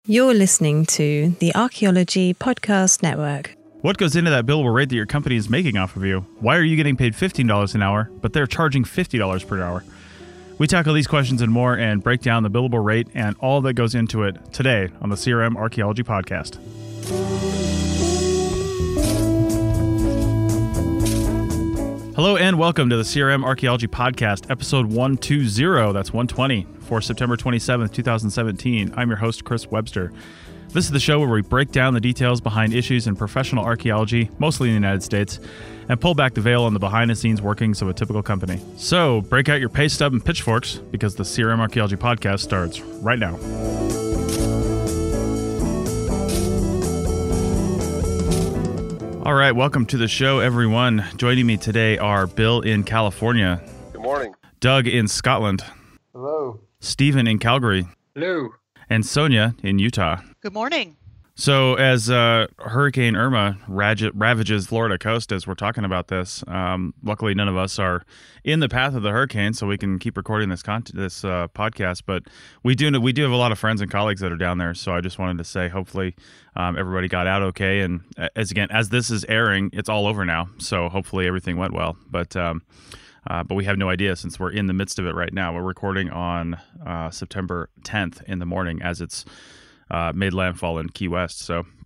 You're listening to the Archaeology Podcast Network. What goes into that billable rate that your company is making off of you? Why are you getting paid $15 an hour, but they're charging $50 per hour? We tackle these questions and more and break down the billable rate and all that goes into it today on the CRM Archaeology Podcast. Hello and welcome to the CRM Archaeology Podcast, episode 120, that's 120, for September 27th, 2017. I'm your host, Chris Webster. This is the show where we break down the details behind issues in professional archaeology, mostly in the United States, and pull back the veil on the behind-the-scenes workings of a typical company. So, break out your pay stub and pitchforks, because the CRM Archaeology Podcast starts right now. All right, welcome to the show, everyone. Joining me today are Bill in California. Good morning. Doug in Scotland. Hello. Stephen in Calgary. Hello. And Sonia in Utah. Good morning. So as Hurricane Irma ravages Florida coast as we're talking about this, luckily none of us are in the path of the hurricane, so we can keep recording this podcast. But we do have a lot of friends and colleagues that are down there, so I just wanted to say hopefully everybody got out okay. And as this is airing, it's all over now, so hopefully everything went well. But we have no idea since we're in the midst of it right now. We're recording on September 10th in the morning as it's made landfall in Key West.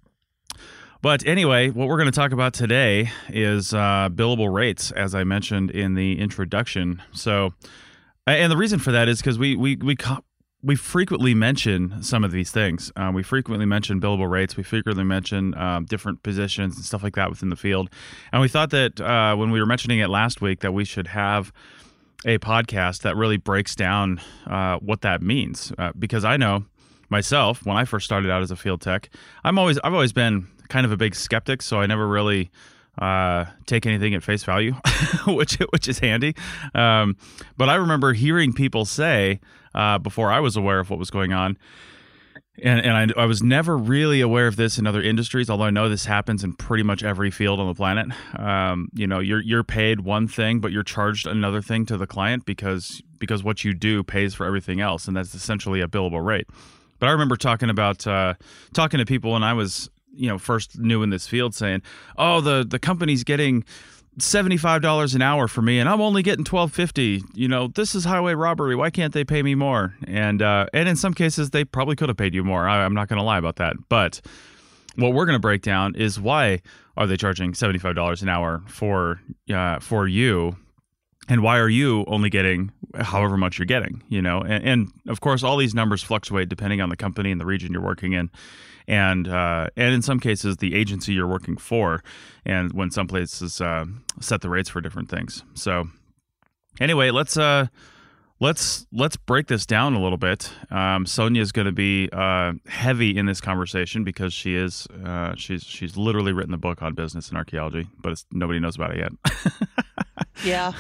But anyway, what we're going to talk about today is billable rates, as I mentioned in the introduction. So, and the reason for that is because we frequently mention some of these things. We frequently mention billable rates. We frequently mention different positions and stuff like that within the field. And we thought that when we were mentioning it last week that we should have a podcast that really breaks down what that means. Because I know myself, when I first started out as a field tech, I've always been kind of a big skeptic, so I never really take anything at face value, which is handy. But I remember hearing people say before I was aware of what was going on, and I was never really aware of this in other industries, although I know this happens in pretty much every field on the planet. You're paid one thing, but you're charged another thing to the client because what you do pays for everything else, and that's essentially a billable rate. But I remember talking to people when I was, first new in this field saying, oh, the company's getting $75 an hour for me and I'm only getting $12.50. This is highway robbery. Why can't they pay me more? And in some cases, they probably could have paid you more. I'm not going to lie about that. But what we're going to break down is why are they charging $75 an hour for you? And why are you only getting however much you're getting, And of course, all these numbers fluctuate depending on the company and the region you're working in. And in some cases, the agency you're working for. And when some places set the rates for different things. So anyway, let's break this down a little bit. Sonia is going to be heavy in this conversation because she's literally written the book on business and archaeology, but nobody knows about it yet. Yeah.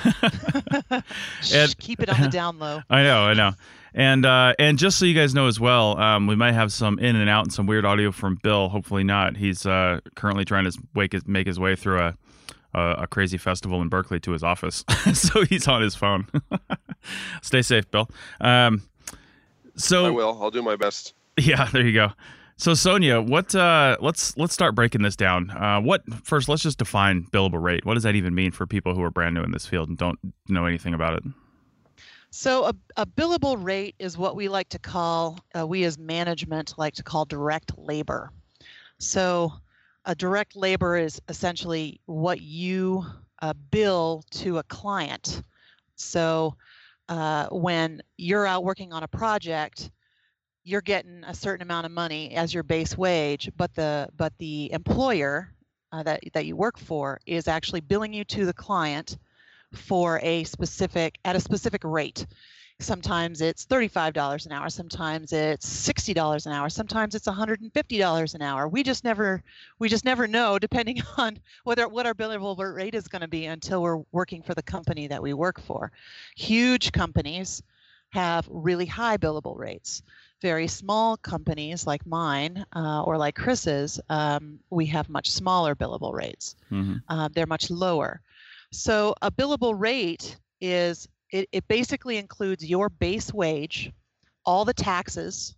Keep it on the down low. I know. And just so you guys know as well, we might have some in and out and some weird audio from Bill. Hopefully not. He's currently trying to make his way through a crazy festival in Berkeley to his office. So he's on his phone. Stay safe, Bill. I will. I'll do my best. Yeah, there you go. So Sonia, let's start breaking this down. First, let's just define billable rate. What does that even mean for people who are brand new in this field and don't know anything about it? So a billable rate is what we like to call, we as management like to call direct labor. So a direct labor is essentially what you bill to a client. So when you're out working on a project, you're getting a certain amount of money as your base wage, but the employer that you work for is actually billing you to the client for at a specific rate. Sometimes it's $35 an hour, sometimes it's $60 an hour, sometimes it's $150 an hour. We just never know, depending on what our billable rate is going to be until we're working for the company that we work for. Huge companies have really high billable rates. Very small companies like mine or like Chris's, we have much smaller billable rates. Mm-hmm. They're much lower. So a billable rate is, it basically includes your base wage, all the taxes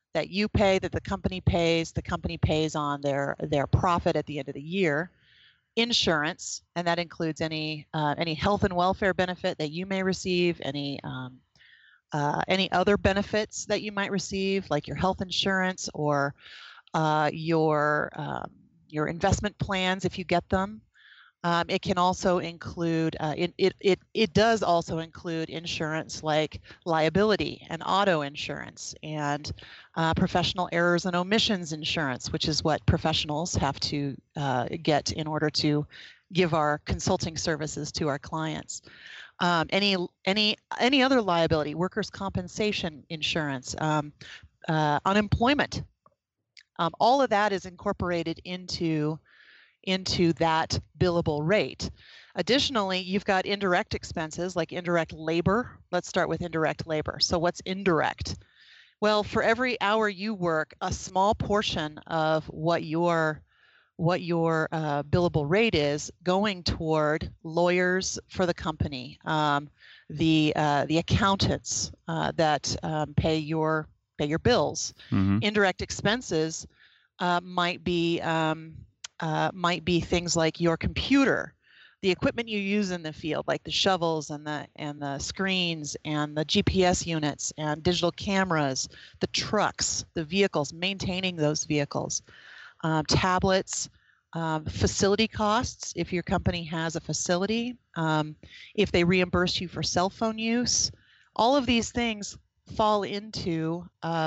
that you pay, that the company pays on their profit at the end of the year. Insurance, and that includes any health and welfare benefit that you may receive, any other benefits that you might receive, like your health insurance or your investment plans if you get them. It can also include it does also include insurance like liability and auto insurance and professional errors and omissions insurance, which is what professionals have to get in order to give our consulting services to our clients. Any other liability, workers' compensation insurance, unemployment, all of that is incorporated into that billable rate. Additionally, you've got indirect expenses like indirect labor. Let's start with indirect labor. So what's indirect? Well, for every hour you work, a small portion of what your billable rate is going toward lawyers for the company, the accountants that pay your bills. Mm-hmm. Indirect expenses might be things like your computer, the equipment you use in the field, like the shovels and the screens and the GPS units and digital cameras, the trucks, the vehicles, maintaining those vehicles, tablets, facility costs if your company has a facility, if they reimburse you for cell phone use. All of these things fall into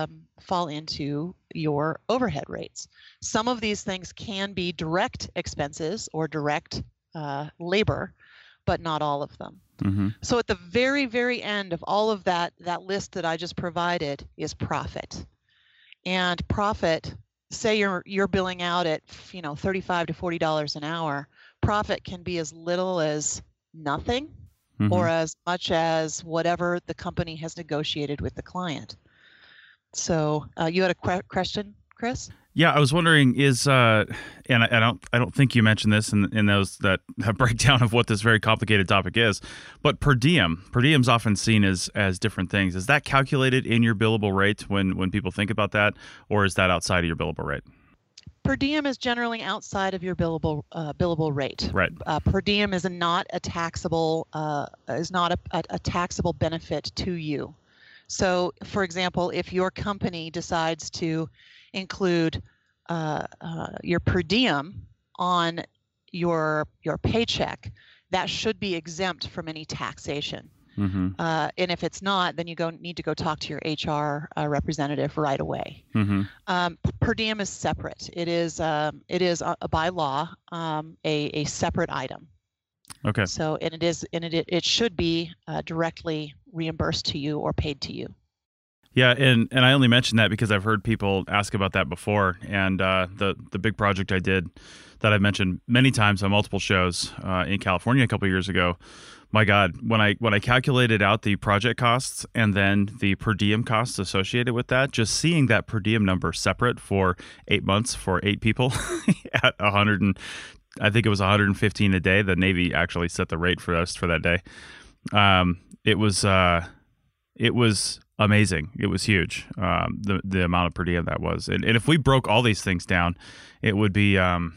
your overhead rates. Some of these things can be direct expenses or direct labor, but not all of them. Mm-hmm. So at the very, very end of all of that list that I just provided is profit. And profit, say you're billing out at $35 to $40 an hour, profit can be as little as nothing. Mm-hmm. Or as much as whatever the company has negotiated with the client. So you had a question, Chris? Yeah, I was wondering and I don't think you mentioned this in those that breakdown of what this very complicated topic is, but per diem's often seen as different things. Is that calculated in your billable rate when people think about that, or is that outside of your billable rate? Per diem is generally outside of your billable rate. Right. Per diem is not a taxable taxable benefit to you. So, for example, if your company decides to include your per diem on your paycheck, that should be exempt from any taxation. Mm-hmm. And if it's not, then you need to go talk to your HR representative right away. Mm-hmm. Per diem is separate. It is by law a separate item. Okay. So it should be directly reimbursed to you or paid to you. Yeah, and I only mention that because I've heard people ask about that before, and the big project I did that I've mentioned many times on multiple shows in California a couple of years ago. My God, when I calculated out the project costs and then the per diem costs associated with that, just seeing that per diem number separate for 8 months for 8 people at I think it was 115 a day. The Navy actually set the rate for us for that day. It was amazing. It was huge. The amount of per diem that was, and if we broke all these things down, it would be.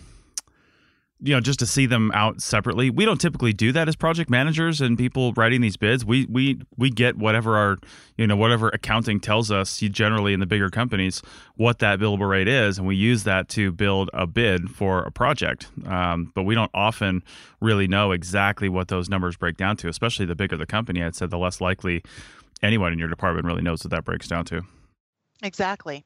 Just to see them out separately. We don't typically do that as project managers and people writing these bids. We get whatever our, whatever accounting tells us generally in the bigger companies what that billable rate is, and we use that to build a bid for a project. But we don't often really know exactly what those numbers break down to, especially the bigger the company. I'd said the less likely anyone in your department really knows what that breaks down to. Exactly.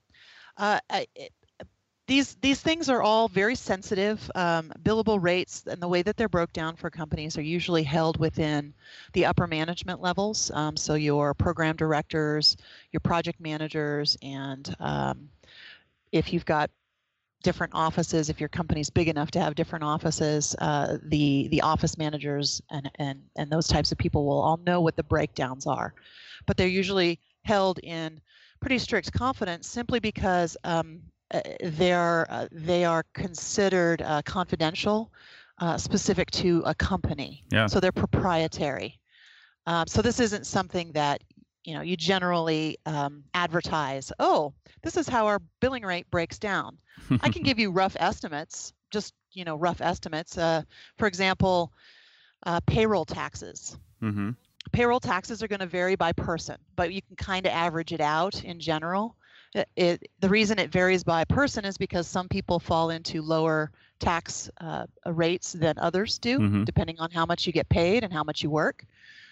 These things are all very sensitive. Billable rates and the way that they're broke down for companies are usually held within the upper management levels. So your program directors, your project managers, and if you've got different offices, if your company's big enough to have different offices, the office managers and those types of people will all know what the breakdowns are. But they're usually held in pretty strict confidence simply because they are considered confidential, specific to a company. Yeah. So they're proprietary. So this isn't something that you generally advertise, oh, this is how our billing rate breaks down. I can give you rough estimates, just rough estimates. For example, payroll taxes. Mm-hmm. Payroll taxes are going to vary by person, but you can kind of average it out in general. The reason it varies by person is because some people fall into lower tax rates than others do, depending on how much you get paid and how much you work.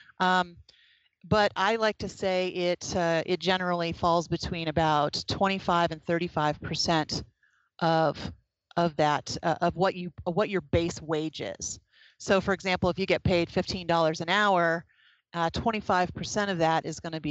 But I like to say it generally falls between about 25 and 35% of that of what your base wage is. So, for example, if you get paid $15 an hour, 25% of that is going to be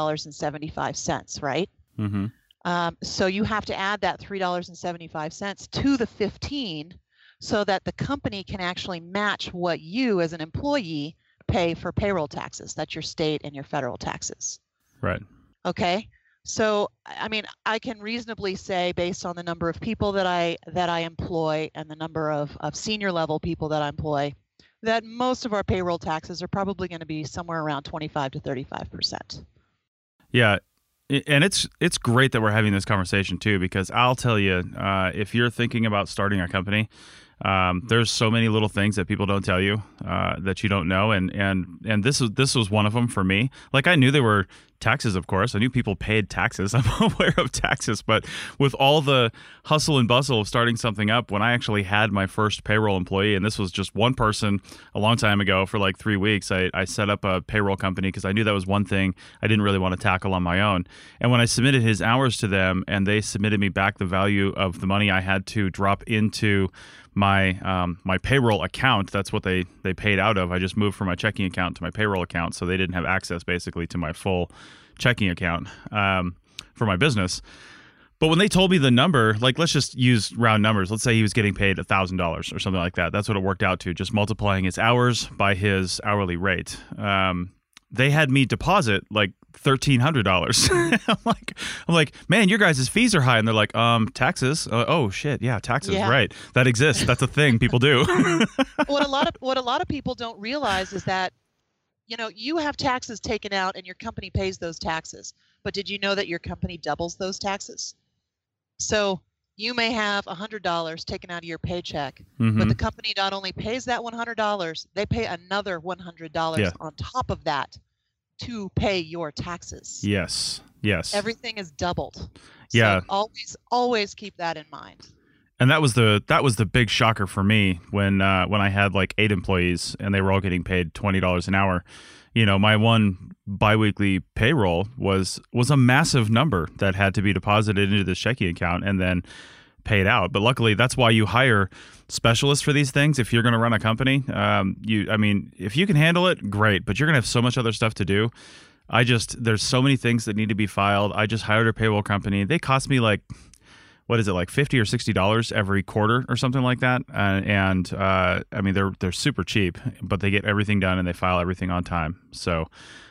$3.75, right? Mm-hmm. So you have to add that $3.75 to the 15, so that the company can actually match what you as an employee pay for payroll taxes. That's your state and your federal taxes. Right. Okay. So, I mean, I can reasonably say, based on the number of people that I employ and the number of senior level people that I employ, that most of our payroll taxes are probably going to be somewhere around 25 to 35%. Yeah. And it's great that we're having this conversation too, because I'll tell you, if you're thinking about starting a company, there's so many little things that people don't tell you that you don't know, and this was one of them for me. Like, I knew there were taxes, of course. I knew people paid taxes. I'm aware of taxes, but with all the hustle and bustle of starting something up, when I actually had my first payroll employee, and this was just one person a long time ago for like 3 weeks, I set up a payroll company because I knew that was one thing I didn't really want to tackle on my own. And when I submitted his hours to them and they submitted me back the value of the money I had to drop into my payroll account, that's what they paid out of. I just moved from my checking account to my payroll account, so they didn't have access basically to my full checking account for my business. But when they told me the number, like, let's just use round numbers. Let's say he was getting paid $1,000 or something like that. That's what it worked out to, just multiplying his hours by his hourly rate. They had me deposit like $1,300. I'm like, man, your guys' fees are high. And they're like, taxes. Oh shit, yeah, taxes, yeah. Right? That exists. That's a thing people do. What a lot of people don't realize is that, you have taxes taken out and your company pays those taxes. But did you know that your company doubles those taxes? So you may have $100 taken out of your paycheck, but the company not only pays that $100, they pay another $100 on top of that to pay your taxes. Yes. Everything is doubled. Yeah. So always keep that in mind. And that was the big shocker for me when I had like 8 employees and they were all getting paid $20 an hour. My one biweekly payroll was a massive number that had to be deposited into this checking account and then paid out. But luckily, that's why you hire specialists for these things. If you're going to run a company, if you can handle it, great. But you're going to have so much other stuff to do. There's so many things that need to be filed. I just hired a payroll company. They cost me like, what is it, like $50 or $60 every quarter or something like that? They're super cheap, but they get everything done and they file everything on time. So,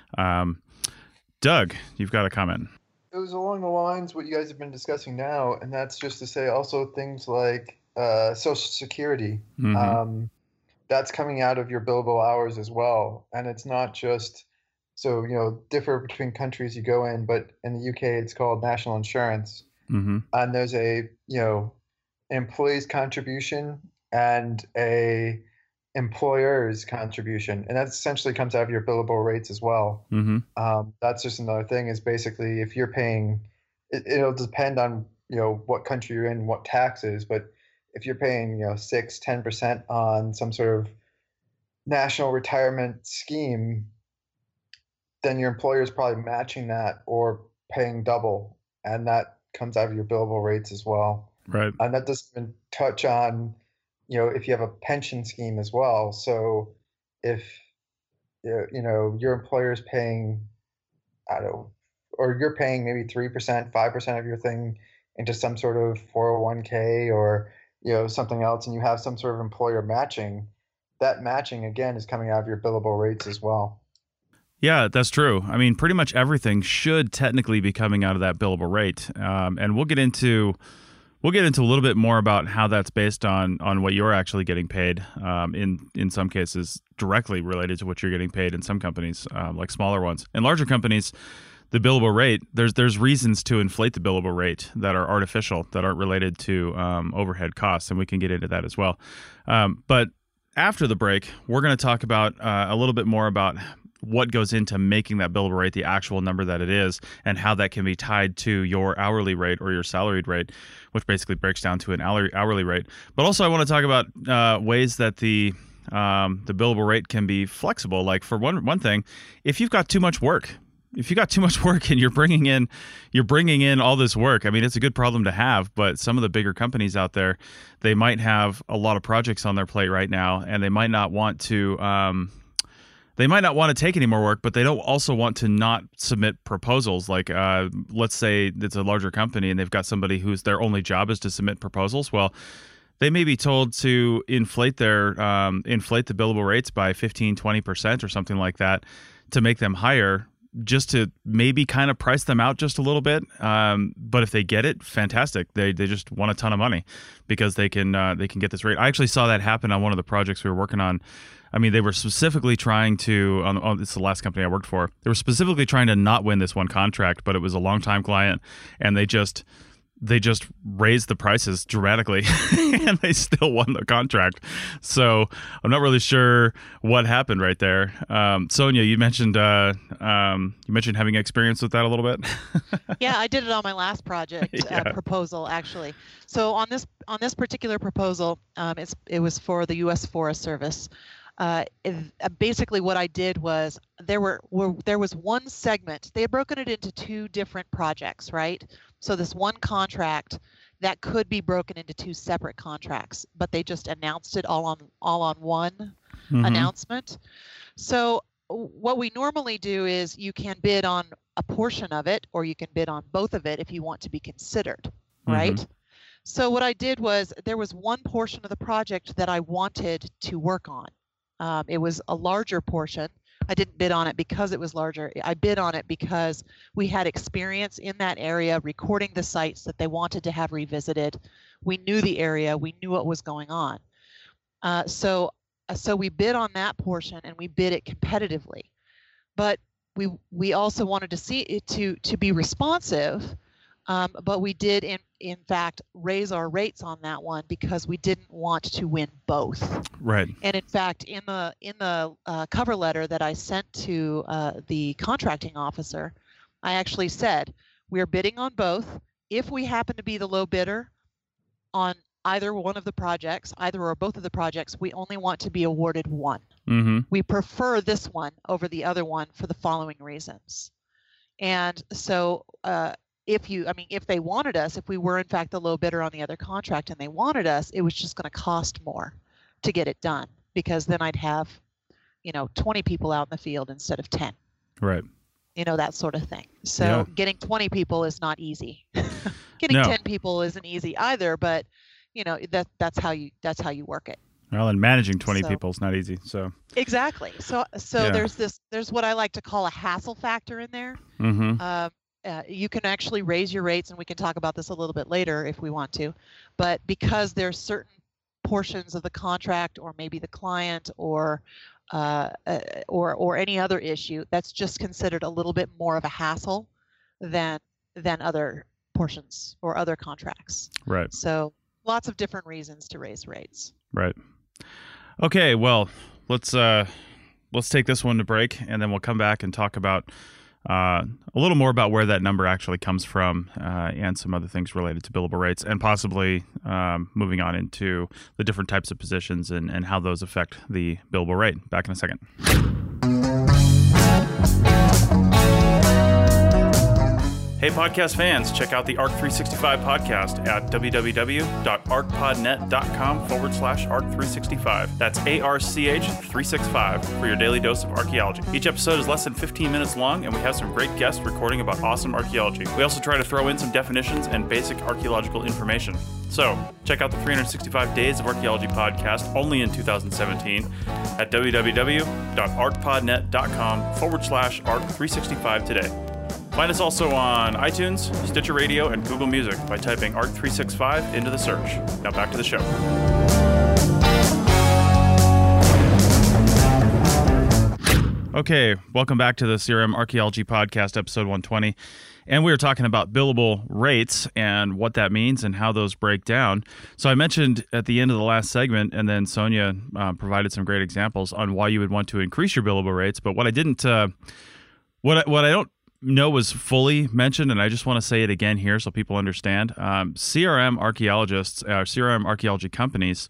Doug, you've got a comment. It was along the lines what you guys have been discussing now, and that's just to say also things like Social Security. That's coming out of your billable hours as well, and it's not just differ between countries you go in, but in the UK it's called national insurance. And there's a employee's contribution and a employer's contribution, and that essentially comes out of your billable rates as well. That's just another thing, is basically if you're paying, it'll depend on what country you're in, what taxes, but if you're paying 6-10% on some sort of national retirement scheme, then your employer is probably matching that or paying double, and that comes out of your billable rates as well. Right. And that doesn't even touch on, if you have a pension scheme as well. So if, your employer is paying, or you're paying maybe 3%, 5% of your thing into some sort of 401k or, something else, and you have some sort of employer matching, that matching again is coming out of your billable rates as well. Yeah, that's true. I mean, pretty much everything should technically be coming out of that billable rate. And we'll get into We'll get into a little bit more about how that's based on what you're actually getting paid. In some cases, directly related to what you're getting paid in some companies, like smaller ones. In larger companies, the billable rate, there's reasons to inflate the billable rate that are artificial, that aren't related to overhead costs, and we can get into that as well. But after the break, we're going to talk about a little bit more about what goes into making that billable rate the actual number that it is, and how that can be tied to your hourly rate or your salaried rate, which basically breaks down to an hourly rate. But also I want to talk about ways that the billable rate can be flexible. Like for one thing, if you've got too much work, and you're bringing in all this work, I mean, it's a good problem to have, but some of the bigger companies out there, they might have a lot of projects on their plate right now, and they might not want to take any more work, but they don't also want to not submit proposals. Like, let's say it's a larger company and they've got somebody whose their only job is to submit proposals. Well, they may be told to inflate the billable rates by 15, 20% or something like that to make them higher, just to maybe kind of price them out just a little bit. But if they get it, fantastic. They just want a ton of money because they can get this rate. I actually saw that happen on one of the projects we were working on. I mean, they were specifically trying to, it's the last company I worked for, they were specifically trying to not win this one contract, but it was a long-time client, and they just raised the prices dramatically and they still won the contract. So I'm not really sure what happened right there. Sonia, you mentioned having experience with that a little bit. Yeah, I did it on my last project proposal, actually. So on this particular proposal, it was for the U.S. Forest Service. Basically what I did was there was one segment. They had broken it into two different projects, right? So this one contract that could be broken into two separate contracts, but they just announced it all on one announcement. So what we normally do is you can bid on a portion of it, or you can bid on both of it if you want to be considered, right? So what I did was there was one portion of the project that I wanted to work on. It was a larger portion. I didn't bid on it because it was larger. I bid on it because we had experience in that area recording the sites that they wanted to have revisited. We knew the area. We knew what was going on. So we bid on that portion, and we bid it competitively. But we also wanted to see it to be responsive. But we did in fact raise our rates on that one because we didn't want to win both. Right. And in fact, in the cover letter that I sent to the contracting officer, I actually said we're bidding on both. If we happen to be the low bidder on either one of the projects, either or both of the projects, we only want to be awarded one. We prefer this one over the other one for the following reasons. And so if they wanted us, if we were in fact the low bidder on the other contract and they wanted us, it was just going to cost more to get it done, because then I'd have, 20 people out in the field instead of 10. Right. That sort of thing. So getting 20 people is not easy. Getting 10 people isn't easy either, but that's how you work it. Well, and managing 20 people is not easy. So exactly. So there's what I like to call a hassle factor in there. You can actually raise your rates, and we can talk about this a little bit later if we want to, but because there's certain portions of the contract, or maybe the client, or any other issue that's just considered a little bit more of a hassle than other portions or other contracts. Right. So lots of different reasons to raise rates. Right. Okay. Well, let's take this one to break, and then we'll come back and talk about a little more about where that number actually comes from, and some other things related to billable rates, and possibly moving on into the different types of positions and how those affect the billable rate. Back in a second. Hey, podcast fans, check out the ARC 365 podcast at www.arcpodnet.com/ARC365. That's ARCH365 for your daily dose of archaeology. Each episode is less than 15 minutes long, and we have some great guests recording about awesome archaeology. We also try to throw in some definitions and basic archaeological information. So, check out the 365 Days of Archaeology podcast only in 2017 at www.arcpodnet.com/ARC365 today. Find us also on iTunes, Stitcher Radio, and Google Music by typing ARC365 into the search. Now back to the show. Okay, welcome back to the CRM Archaeology Podcast, episode 120. And we were talking about billable rates and what that means and how those break down. So I mentioned at the end of the last segment, and then Sonia provided some great examples on why you would want to increase your billable rates. But what I didn't, what I don't know was fully mentioned, and I just want to say it again here so people understand. CRM archaeologists, CRM archaeology companies,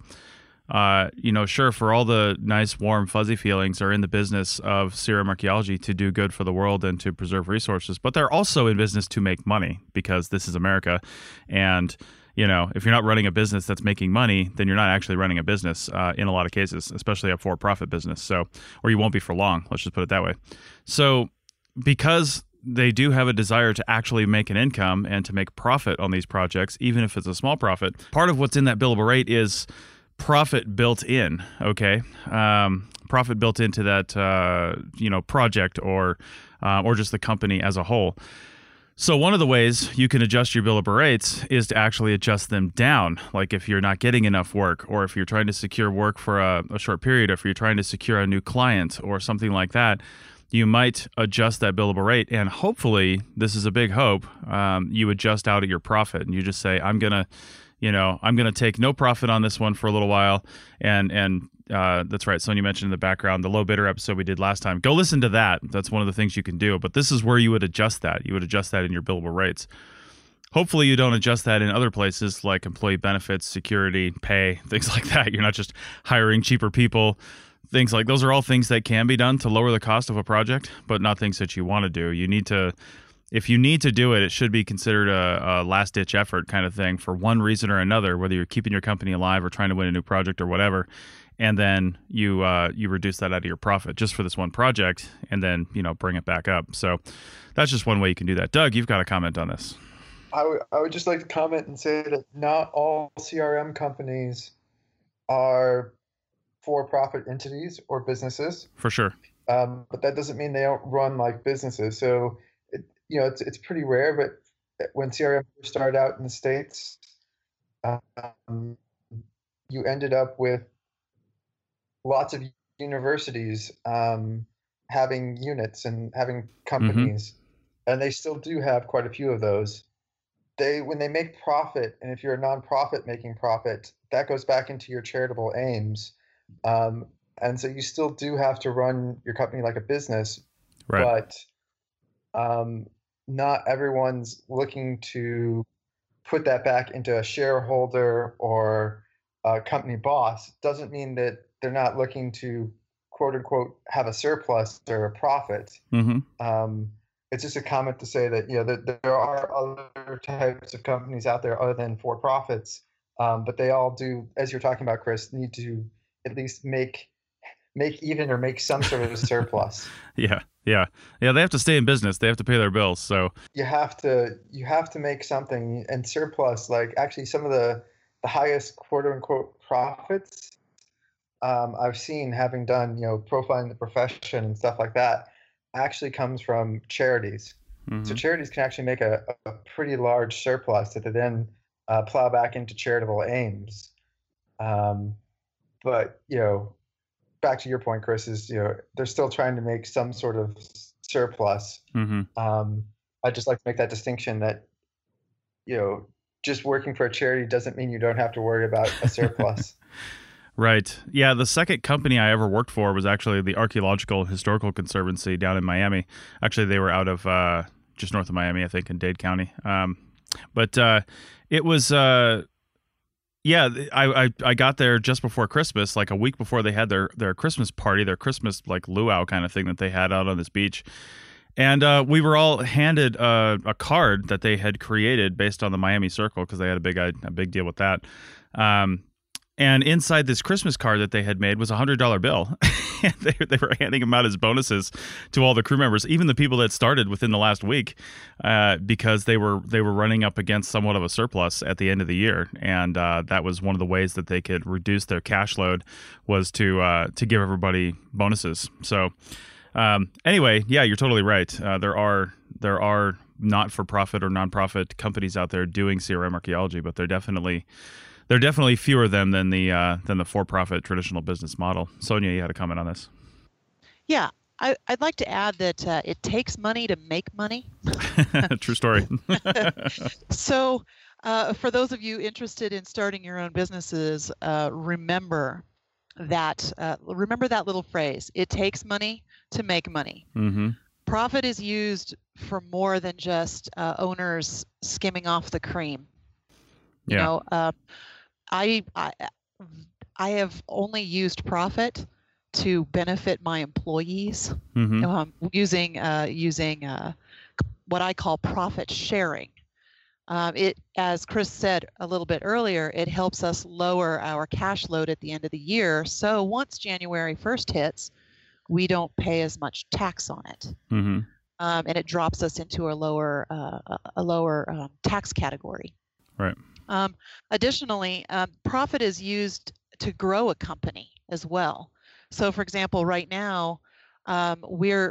sure, for all the nice, warm, fuzzy feelings, are in the business of CRM archaeology to do good for the world and to preserve resources. But they're also in business to make money, because this is America. And, if you're not running a business that's making money, then you're not actually running a business in a lot of cases, especially a for-profit business. Or you won't be for long. Let's just put it that way. So because they do have a desire to actually make an income and to make profit on these projects, even if it's a small profit, part of what's in that billable rate is profit built in, okay? Profit built into that, project or just the company as a whole. So one of the ways you can adjust your billable rates is to actually adjust them down. Like if you're not getting enough work, or if you're trying to secure work for a short period, or if you're trying to secure a new client or something like that, you might adjust that billable rate. And hopefully, this is a big hope, you adjust out at your profit and you just say, I'm going to take no profit on this one for a little while. And that's right. Sonia mentioned in the background, the low bidder episode we did last time. Go listen to that. That's one of the things you can do. But this is where you would adjust that. You would adjust that in your billable rates. Hopefully you don't adjust that in other places like employee benefits, security, pay, things like that. You're not just hiring cheaper people. Things like those are all things that can be done to lower the cost of a project, but not things that you want to do. If you need to do it, it should be considered a last-ditch effort kind of thing for one reason or another, whether you're keeping your company alive or trying to win a new project or whatever, and then you reduce that out of your profit just for this one project, and then bring it back up. So that's just one way you can do that. Doug, you've got a comment on this. I would just like to comment and say that not all CRM companies are for-profit entities or businesses. For sure. But that doesn't mean they don't run like businesses. So it's pretty rare, but when CRM started out in the States, you ended up with lots of universities having units and having companies, and they still do have quite a few of those. When they make profit, and if you're a nonprofit making profit, that goes back into your charitable aims. And so you still do have to run your company like a business, right? But not everyone's looking to put that back into a shareholder or a company boss. Doesn't mean that they're not looking to quote unquote have a surplus or a profit. It's just a comment to say that that there are other types of companies out there other than for profits, but they all do, as you're talking about, Chris, need to at least make even or make some sort of a surplus. Yeah. They have to stay in business. They have to pay their bills. So you have to make something, and surplus, like actually some of the highest quote unquote profits I've seen, having done profiling the profession and stuff like that, actually comes from charities. So charities can actually make a pretty large surplus that they then plow back into charitable aims. But back to your point, Chris, is they're still trying to make some sort of surplus. I'd just like to make that distinction that just working for a charity doesn't mean you don't have to worry about a surplus. Right. Yeah, the second company I ever worked for was actually the Archaeological and Historical Conservancy down in Miami. Actually, they were out of just north of Miami, I think, in Dade County. But it was... I got there just before Christmas, like a week before they had their Christmas party, their Christmas like luau kind of thing that they had out on this beach. And we were all handed a card that they had created based on the Miami Circle, because they had a big deal with that. And inside this Christmas card that they had made was a $100 bill. They were handing them out as bonuses to all the crew members, even the people that started within the last week, because they were running up against somewhat of a surplus at the end of the year, and that was one of the ways that they could reduce their cash load, was to give everybody bonuses. So Anyway, yeah, you're totally right. There are not-for-profit or non-profit companies out there doing CRM archaeology, but there are definitely fewer of them than the for-profit traditional business model. Sonia, you had a comment on this. Yeah, I'd like to add that it takes money to make money. True story. So for those of you interested in starting your own businesses, remember that little phrase, it takes money to make money. Mm-hmm. Profit is used for more than just owners skimming off the cream. You know, I have only used profit to benefit my employees, using what I call profit sharing. It, as Chris said a little bit earlier, it helps us lower our cash load at the end of the year. So once January 1st hits, we don't pay as much tax on it, and it drops us into a lower tax category. Right. Additionally, profit is used to grow a company as well. So, for example, right now, we're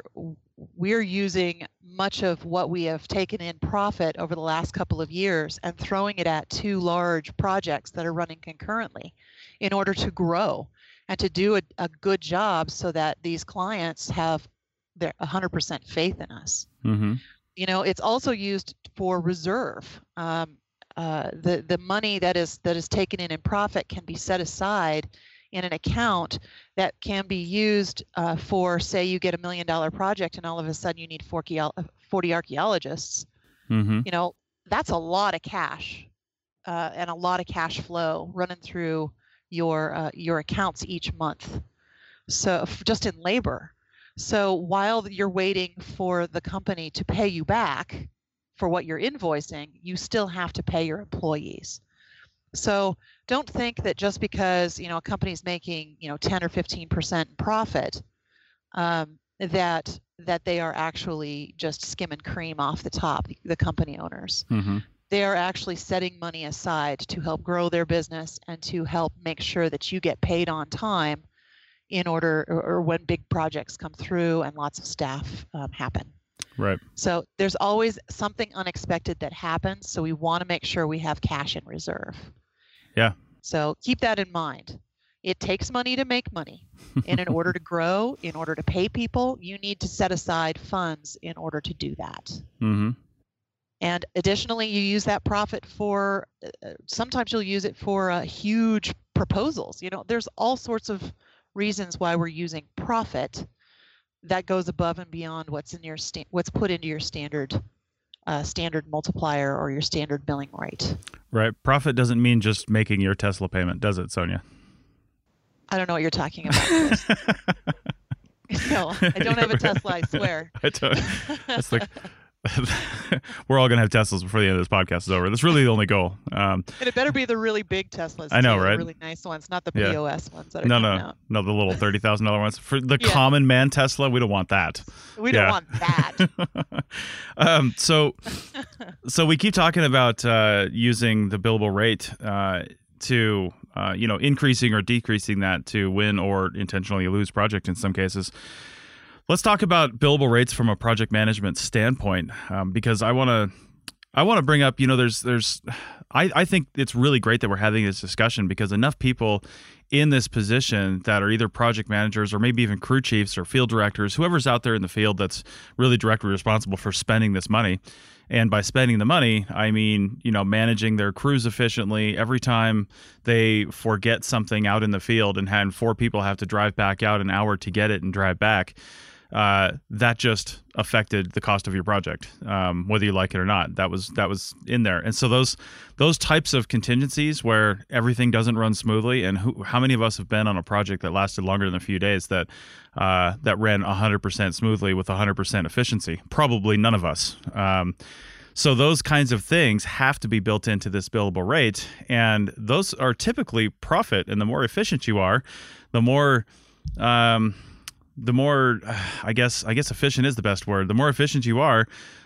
using much of what we have taken in profit over the last couple of years and throwing it at 2 large projects that are running concurrently in order to grow and to do a good job so that these clients have their 100% faith in us. Mm-hmm. You know, it's also used for reserve. The money that is taken in profit can be set aside in an account that can be used for, say, you get $1 million project and all of a sudden you need 40 archaeologists. Mm-hmm. You know, that's a lot of cash and a lot of cash flow running through your accounts each month. So just in labor. So while you're waiting for the company to pay you back for what you're invoicing, you still have to pay your employees. So don't think that just because, you know, a company's making, you know, 10 or 15% profit, that they are actually just skimming cream off the top, the company owners. Mm-hmm. They are actually setting money aside to help grow their business and to help make sure that you get paid on time in order, or when big projects come through and lots of staff happen. Right. So there's always something unexpected that happens. So we want to make sure we have cash in reserve. Yeah. So keep that in mind. It takes money to make money. And in order to grow, in order to pay people, you need to set aside funds in order to do that. Mm-hmm. And additionally, you use that profit for, sometimes you'll use it for huge proposals. You know, there's all sorts of reasons why we're using profit that goes above and beyond what's in your what's put into your standard multiplier or your standard billing rate. Right. Profit doesn't mean just making your Tesla payment, does it, Sonia? I don't know what you're talking about, Chris. No, I don't have a Tesla, I swear. I don't. It's like we're all going to have Teslas before the end of this podcast is over. That's really the only goal. And it better be the really big Teslas. I know, too, right? The really nice ones, not the POS ones that are coming out. No, the little $30,000 ones. For the common man Tesla, we don't want that. We don't want that. So we keep talking about using the billable rate to increasing or decreasing that to win or intentionally lose project in some cases. Let's talk about billable rates from a project management standpoint, because I want to bring up, I think it's really great that we're having this discussion because enough people in this position that are either project managers or maybe even crew chiefs or field directors, whoever's out there in the field that's really directly responsible for spending this money. And by spending the money, I mean, managing their crews efficiently. Every time they forget something out in the field and 4 people have to drive back out an hour to get it and drive back, that just affected the cost of your project, whether you like it or not. That was in there. And so those types of contingencies where everything doesn't run smoothly, and how many of us have been on a project that lasted longer than a few days that ran 100% smoothly with 100% efficiency? Probably none of us. So those kinds of things have to be built into this billable rate, and those are typically profit. And the more efficient you are, the more I guess efficient is the best word. The more efficient you are,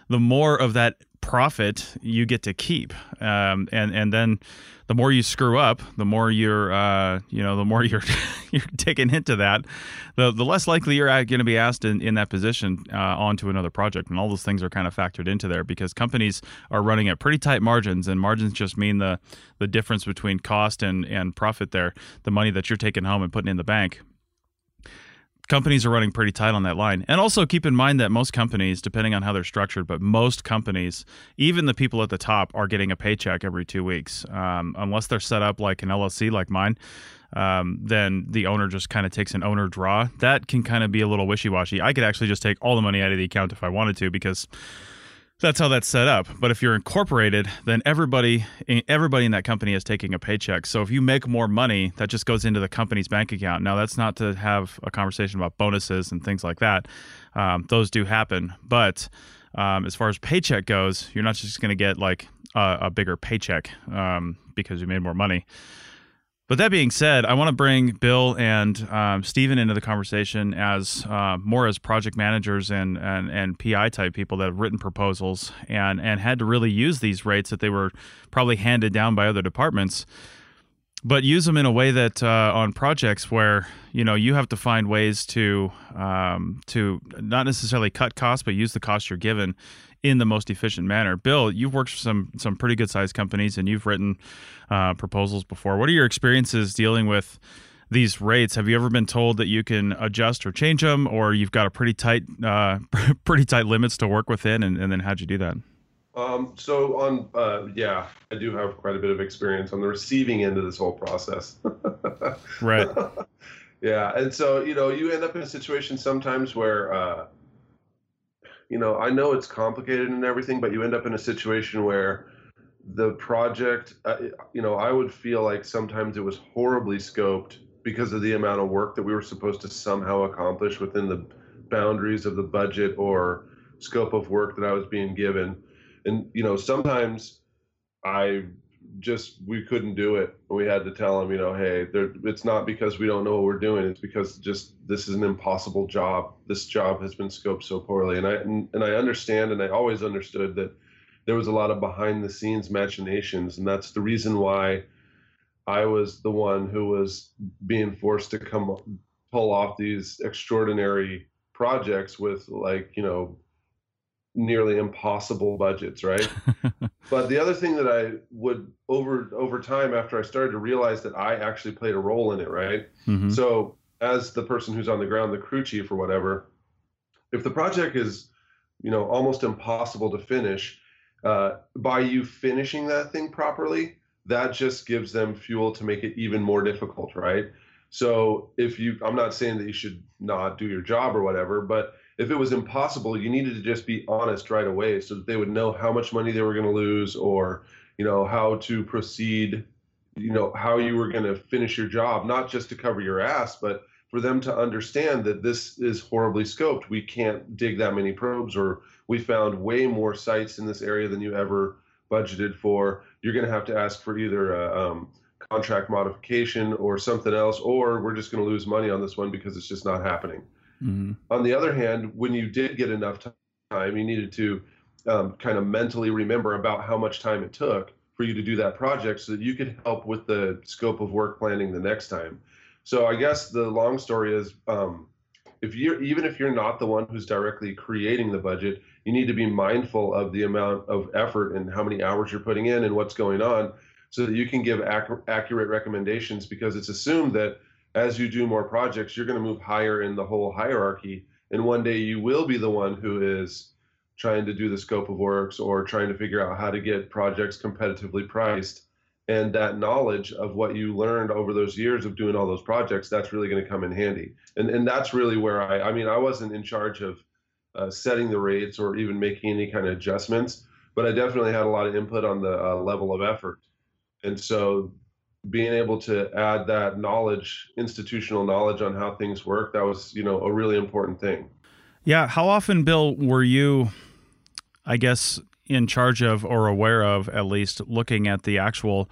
the more of that profit you get to keep. And then the more you screw up, the more you're you're taken into that, the less likely you're going to be asked in that position onto another project. And all those things are kind of factored into there because companies are running at pretty tight margins, and margins just mean the difference between cost and profit there, the money that you're taking home and putting in the bank. Companies are running pretty tight on that line. And also keep in mind that most companies, depending on how they're structured, but most companies, even the people at the top, are getting a paycheck every 2 weeks. Unless they're set up like an LLC like mine, then the owner just kind of takes an owner draw. That can kind of be a little wishy-washy. I could actually just take all the money out of the account if I wanted to because that's how that's set up. But if you're incorporated, then everybody in that company is taking a paycheck. So if you make more money, that just goes into the company's bank account. Now, that's not to have a conversation about bonuses and things like that. Those do happen. But as far as paycheck goes, you're not just going to get like a bigger paycheck because you made more money. But that being said, I want to bring Bill and Stephen into the conversation as more as project managers and PI type people that have written proposals and had to really use these rates that they were probably handed down by other departments, but use them in a way that on projects where you have to find ways to not necessarily cut costs, but use the cost you're given in the most efficient manner. Bill, you've worked for some pretty good sized companies and you've written proposals before. What are your experiences dealing with these rates? Have you ever been told that you can adjust or change them, or you've got a pretty tight limits to work within? And then how'd you do that? Yeah, I do have quite a bit of experience on the receiving end of this whole process. Right. Yeah. And so, you end up in a situation sometimes where, I know it's complicated and everything, but you end up in a situation where the project, I would feel like sometimes it was horribly scoped because of the amount of work that we were supposed to somehow accomplish within the boundaries of the budget or scope of work that I was being given. And, sometimes we couldn't do it. We had to tell them, hey, it's not because we don't know what we're doing. It's because this is an impossible job. This job has been scoped so poorly. And I understand, and I always understood that there was a lot of behind the scenes machinations. And that's the reason why I was the one who was being forced to pull off these extraordinary projects with nearly impossible budgets, right? But the other thing that I would over time, after I started to realize that I actually played a role in it, right? Mm-hmm. So as the person who's on the ground, the crew chief or whatever, if the project is, almost impossible to finish, by you finishing that thing properly, that just gives them fuel to make it even more difficult, right? So I'm not saying that you should not do your job or whatever, but if it was impossible, you needed to just be honest right away so that they would know how much money they were going to lose or, how to proceed, how you were going to finish your job, not just to cover your ass, but for them to understand that this is horribly scoped. We can't dig that many probes, or we found way more sites in this area than you ever budgeted for. You're going to have to ask for either a contract modification or something else, or we're just going to lose money on this one because it's just not happening. Mm-hmm. On the other hand, when you did get enough time, you needed to kind of mentally remember about how much time it took for you to do that project so that you could help with the scope of work planning the next time. So I guess the long story is, if you're not the one who's directly creating the budget, you need to be mindful of the amount of effort and how many hours you're putting in and what's going on so that you can give accurate recommendations, because it's assumed that as you do more projects, you're going to move higher in the whole hierarchy. And one day you will be the one who is trying to do the scope of works or trying to figure out how to get projects competitively priced. And that knowledge of what you learned over those years of doing all those projects, that's really going to come in handy. And that's really where I wasn't in charge of setting the rates or even making any kind of adjustments, but I definitely had a lot of input on the level of effort. And so being able to add that knowledge, institutional knowledge on how things work, that was, a really important thing. Yeah. How often, Bill, were you, I guess, in charge of or aware of at least looking at the actual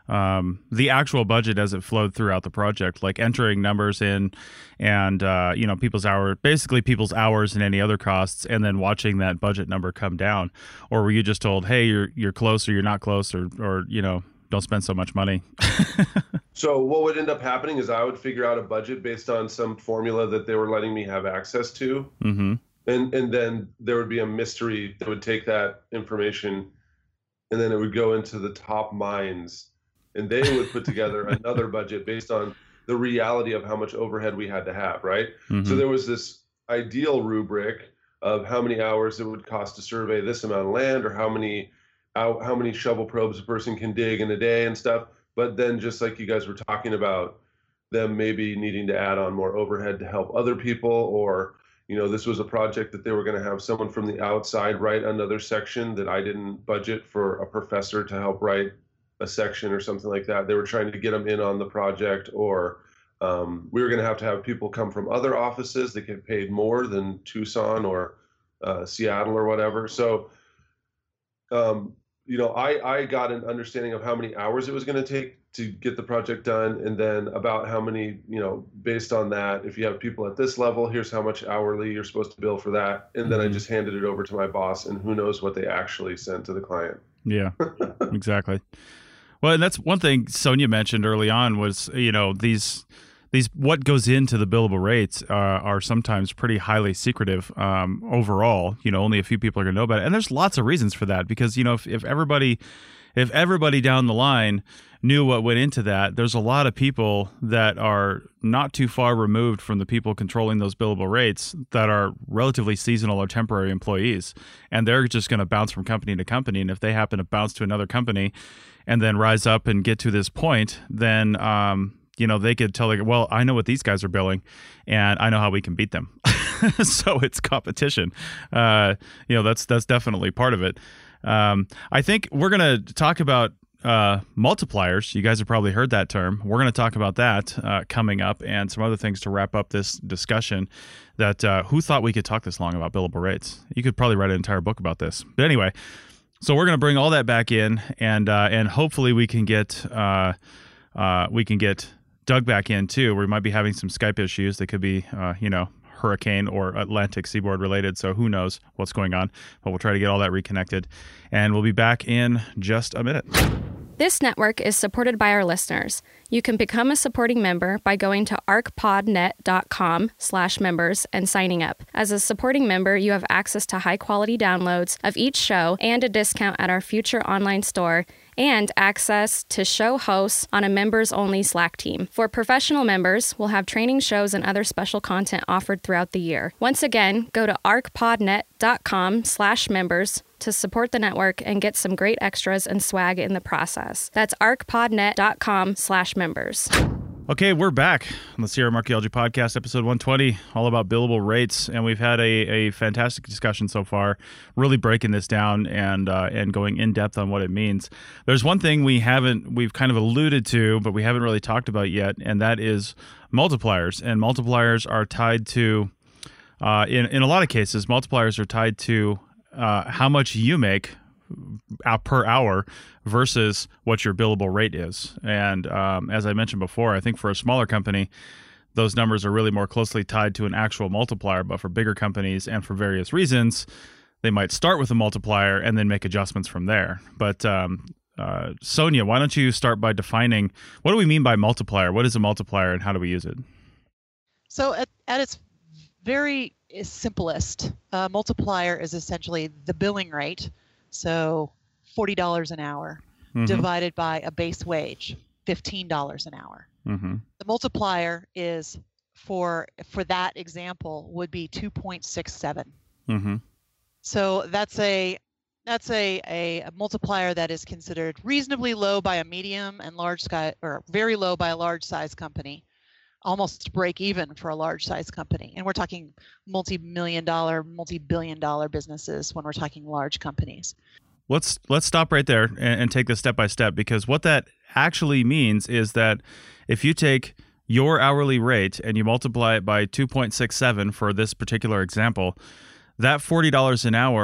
the actual budget as it flowed throughout the project, like entering numbers in and, people's hours and any other costs, and then watching that budget number come down? Or were you just told, hey, you're close or you're not close, or don't spend so much money? So what would end up happening is I would figure out a budget based on some formula that they were letting me have access to. Mm-hmm. And then there would be a mystery that would take that information, and then it would go into the top minds, and they would put together another budget based on the reality of how much overhead we had to have, right? Mm-hmm. So there was this ideal rubric of how many hours it would cost to survey this amount of land, or how many shovel probes a person can dig in a day and stuff. But then, just like you guys were talking about, them maybe needing to add on more overhead to help other people, or this was a project that they were going to have someone from the outside write another section that I didn't budget for a professor to help write a section or something like that. They were trying to get them in on the project, or we were going to have people come from other offices that get paid more than Tucson or Seattle or whatever. So, I got an understanding of how many hours it was going to take to get the project done, and then about how many, based on that, if you have people at this level, here's how much hourly you're supposed to bill for that. And then I just handed it over to my boss, and who knows what they actually sent to the client. Yeah, exactly. Well, and that's one thing Sonia mentioned early on was, these what goes into the billable rates are sometimes pretty highly secretive overall. Only a few people are going to know about it. And there's lots of reasons for that, because, if everybody down the line knew what went into that, there's a lot of people that are not too far removed from the people controlling those billable rates that are relatively seasonal or temporary employees. And they're just going to bounce from company to company. And if they happen to bounce to another company and then rise up and get to this point, then they could tell, well, I know what these guys are billing, and I know how we can beat them. So it's competition. That's definitely part of it. I think we're going to talk about multipliers. You guys have probably heard that term. We're going to talk about that coming up, and some other things to wrap up this discussion. That who thought we could talk this long about billable rates? You could probably write an entire book about this. But anyway, so we're going to bring all that back in, and hopefully we can get Doug back in too. We might be having some Skype issues. They could be, hurricane or Atlantic seaboard related. So who knows what's going on, but we'll try to get all that reconnected, and we'll be back in just a minute. This network is supported by our listeners. You can become a supporting member by going to arcpodnet.com/members and signing up. As a supporting member, you have access to high-quality downloads of each show and a discount at our future online store, and access to show hosts on a members-only Slack team. For professional members, we'll have training shows and other special content offered throughout the year. Once again, go to arcpodnet.com/members to support the network and get some great extras and swag in the process. That's arcpodnet.com/members. Okay, we're back on the CRM Archaeology Podcast, episode 120, all about billable rates, and we've had a fantastic discussion so far, really breaking this down and going in depth on what it means. There's one thing we've kind of alluded to, but we haven't really talked about yet, and that is multipliers. And multipliers are tied to, in a lot of cases, multipliers are tied to how much you make per hour versus what your billable rate is. And as I mentioned before, I think for a smaller company, those numbers are really more closely tied to an actual multiplier. But for bigger companies and for various reasons, they might start with a multiplier and then make adjustments from there. But Sonia, why don't you start by defining, what do we mean by multiplier? What is a multiplier and how do we use it? So at its very simplest, multiplier is essentially the billing rate. So $40 an hour divided by a base wage, $15 an hour. Mm-hmm. The multiplier is for that example would be 2.67. Mm-hmm. So that's a multiplier that is considered reasonably low by a medium and large size, or very low by a large size company, almost break even for a large size company. And we're talking multi-million dollar, multi-billion dollar businesses when we're talking large companies. Let's stop right there and take this step by step, because what that actually means is that if you take your hourly rate and you multiply it by 2.67 for this particular example, that $40 an hour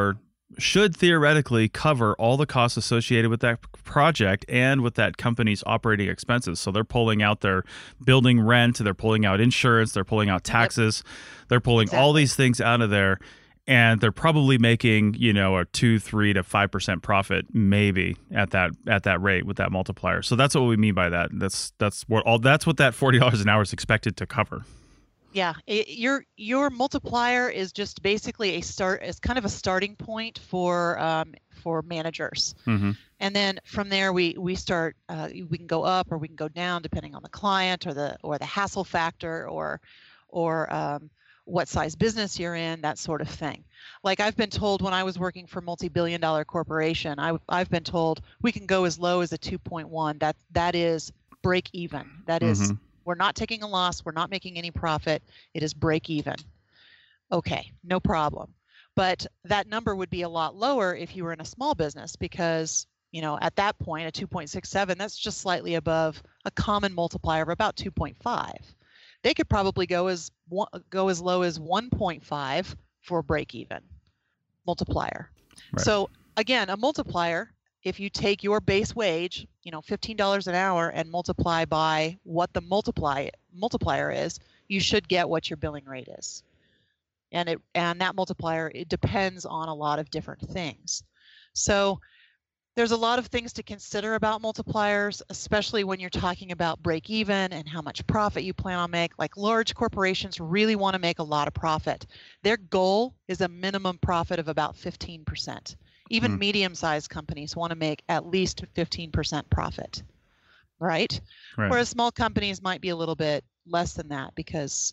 should theoretically cover all the costs associated with that project and with that company's operating expenses. So they're pulling out their building rent, they're pulling out insurance, they're pulling out taxes, they're pulling all these things out of there, and they're probably making, a 2, 3 to 5% profit maybe at that rate with that multiplier. So that's what we mean by that. That's what that $40 an hour is expected to cover. Yeah, your multiplier is just basically is kind of a starting point for managers, and then from there we start. We can go up or we can go down depending on the client or the hassle factor or what size business you're in, that sort of thing. Like I've been told when I was working for multi-billion-dollar corporation, I've been told we can go as low as a 2.1. That is break even. That is. We're not taking a loss. We're not making any profit. It is break even. Okay, no problem. But that number would be a lot lower if you were in a small business because, at that point, a 2.67, that's just slightly above a common multiplier of about 2.5. They could probably go as low as 1.5 for break even multiplier. Right. So again, a multiplier, if you take your base wage, $15 an hour and multiply by what the multiplier is, you should get what your billing rate is. And that multiplier, it depends on a lot of different things. So there's a lot of things to consider about multipliers, especially when you're talking about break even and how much profit you plan on make. Like large corporations really want to make a lot of profit. Their goal is a minimum profit of about 15%. Even medium-sized companies want to make at least 15% profit, right? Whereas small companies might be a little bit less than that because,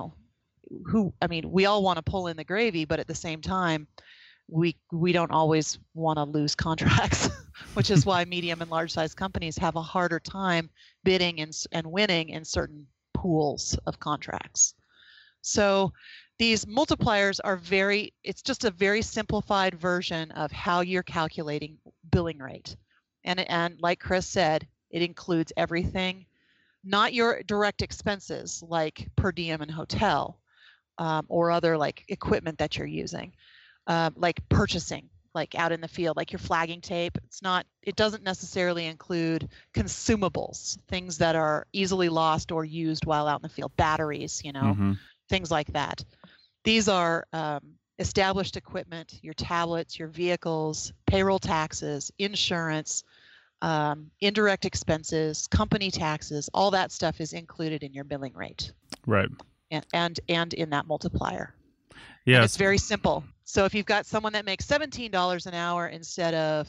we all want to pull in the gravy, but at the same time, we don't always want to lose contracts, which is why medium and large-sized companies have a harder time bidding and winning in certain pools of contracts. So these multipliers are it's just a very simplified version of how you're calculating billing rate. And like Chris said, it includes everything, not your direct expenses like per diem and hotel or other like equipment that you're using, like purchasing, like out in the field, like your flagging tape. It doesn't necessarily include consumables, things that are easily lost or used while out in the field, batteries, things like that. These are established equipment, your tablets, your vehicles, payroll taxes, insurance, indirect expenses, company taxes, all that stuff is included in your billing rate. Right. And in that multiplier. Yeah. It's very simple. So if you've got someone that makes $17 an hour instead of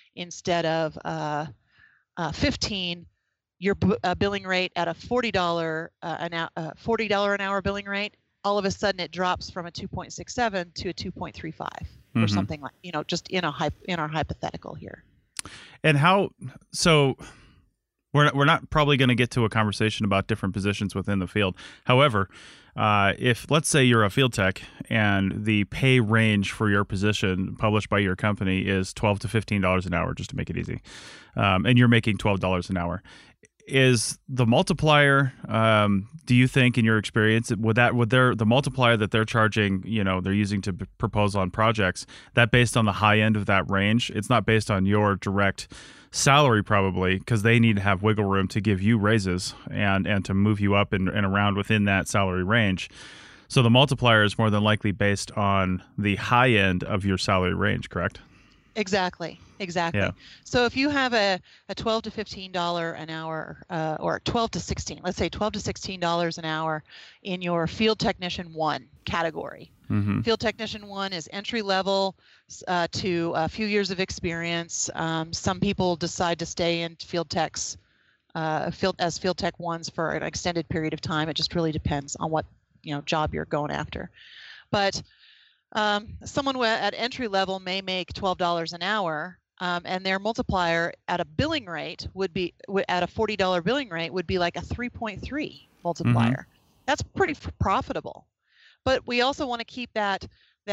15, your billing rate at a $40 an hour billing rate, all of a sudden it drops from a 2.67 to a 2.35 or something like, just in our hypothetical here. And so we're not probably going to get to a conversation about different positions within the field. However, if let's say you're a field tech and the pay range for your position published by your company is $12 to $15 an hour, just to make it easy, and you're making $12 an hour, is the multiplier, do you think in your experience, the multiplier that they're charging, they're using to propose on projects, that based on the high end of that range? It's not based on your direct salary probably, because they need to have wiggle room to give you raises and to move you up and around within that salary range. So the multiplier is more than likely based on the high end of your salary range, correct? Exactly. Yeah. So if you have a $12 to $15 an hour, or 12 to 16, let's say $12 to $16 an hour in your Field Technician 1 category. Field Technician 1 is entry level to a few years of experience. Some people decide to stay in field techs, as Field Tech 1s for an extended period of time. It just really depends on what job you're going after. But someone at entry level may make $12 an hour, and their multiplier at a billing rate would be at a $40 billing rate would be like a 3.3 multiplier. That's pretty profitable. But we also want to keep that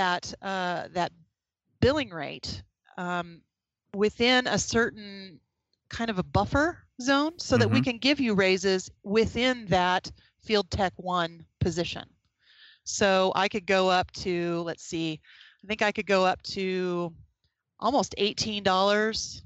billing rate within a certain kind of a buffer zone so that we can give you raises within that Field Tech 1 position. So I could go up to, let's see, I think I could go up to almost $18.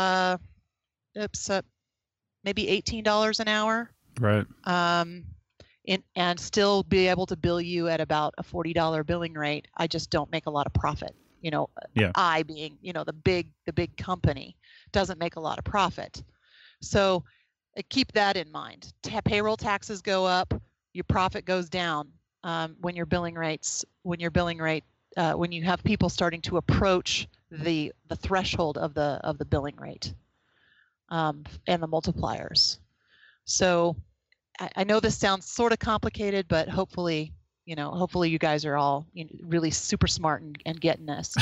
Maybe $18 an hour. Right. And still be able to bill you at about a $40 billing rate. I just don't make a lot of profit. Yeah. I being, the big company doesn't make a lot of profit. So keep that in mind. Payroll taxes go up, your profit goes down when you have people starting to approach the threshold of the billing rate and the multipliers. So I know this sounds sort of complicated, but hopefully you guys are all really super smart and getting this.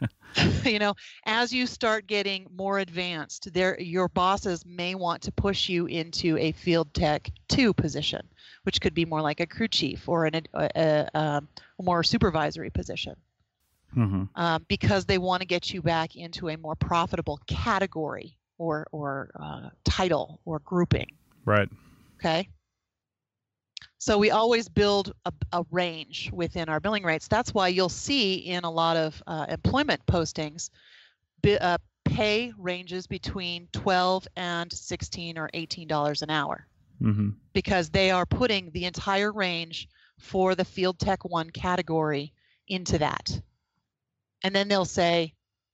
As you start getting more advanced, your bosses may want to push you into a Field Tech 2 position, which could be more like a crew chief or a more supervisory position, because they want to get you back into a more profitable category or title or grouping. Right. Okay. So we always build a range within our billing rates. That's why you'll see in a lot of employment postings, pay ranges between $12 and $16 or $18 an hour, because they are putting the entire range for the Field Tech 1 category into that. And then they'll say